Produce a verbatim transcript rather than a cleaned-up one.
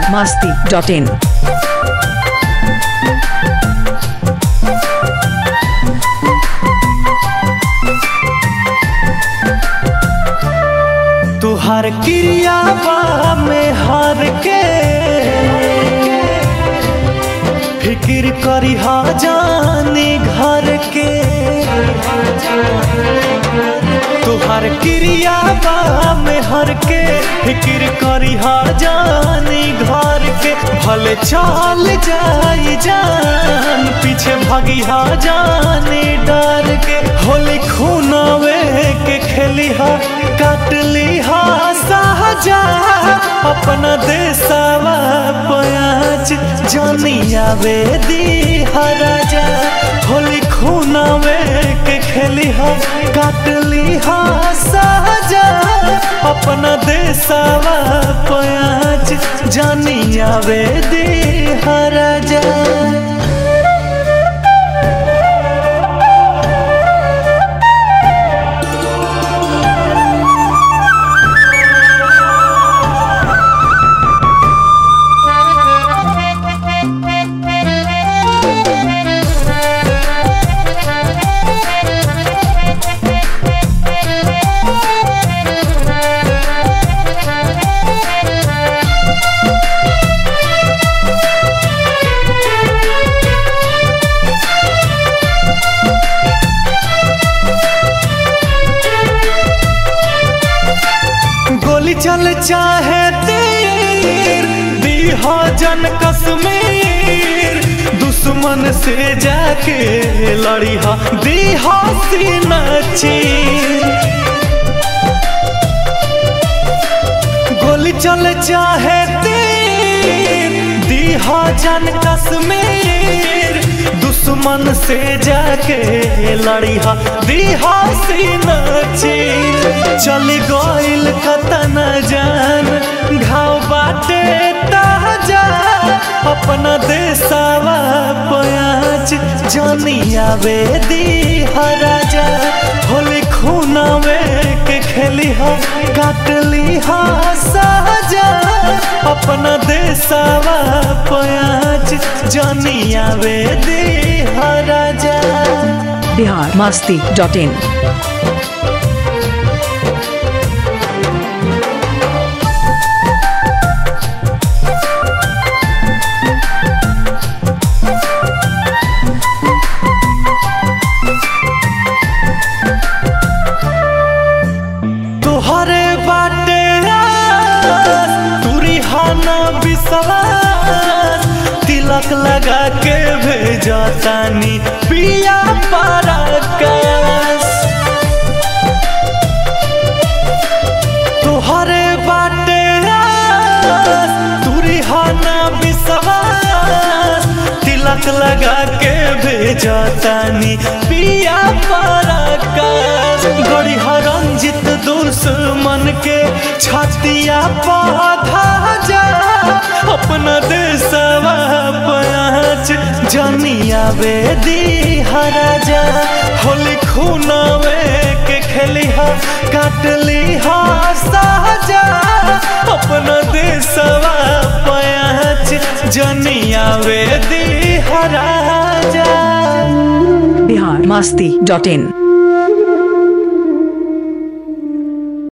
masti dot in. तुहार क्रियावा में हर के फिक्र करी हा जाने घर के। तुहार क्रियावा में हर के फिक्र करी हा जाने घर के। भले चल जाई जान पीछे भागी हा जाने डर के। होली खूनावे के खेली हा काटली हा सहजा अपना देशवा प्याज जानी आवे दी राजा। होली खूनावे के खेली हा काटली हा सहजा अपना देशवा प्याज जानी आवे दी राजा। चल चाहे तीर दीहा जन कश्मीर दुश्मन से जाके लड़ीहा दीहा सीना चीर। गोली चल चाहे तीर दीहा जन कश्मीर दुश्मन से जाके लड़ीहा दीहा सीना चीर। चली गइल कतन जान घाव बाटे ताजा अपना देशवा प्याज जानी आवे दी राजा। होली खूनावे के खेली हा काटली हा सहजा अपना देशवा प्याज जानी आवे दी राजा। Bihar masti dot in. तुहरे बाटे तुरी हाना विश्वास तिलक लगा के भेजा तानी पिया पराकाश। तुहरे बाटे तुरी हाना विश्वास तिलक लगा के भेजा तानी पिया पराकाश। गड़ी रंजित दुश्मन के छातिया पौधा जा अपना देशवा प्याज जानी आवे दी राजा। होली खूनावे के खेली हा काटली हा सहजा अपना देशवा प्याज जानी आवे दी राजा। Bihar masti dot in.